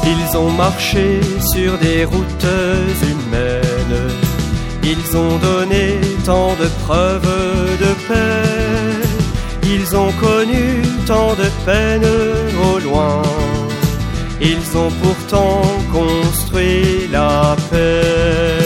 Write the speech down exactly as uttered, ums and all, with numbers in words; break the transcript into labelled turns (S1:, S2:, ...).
S1: Ils ont marché sur des routes humaines, ils ont donné tant de preuves de paix, ils ont connu tant de peines au loin, ils ont pourtant construit la paix.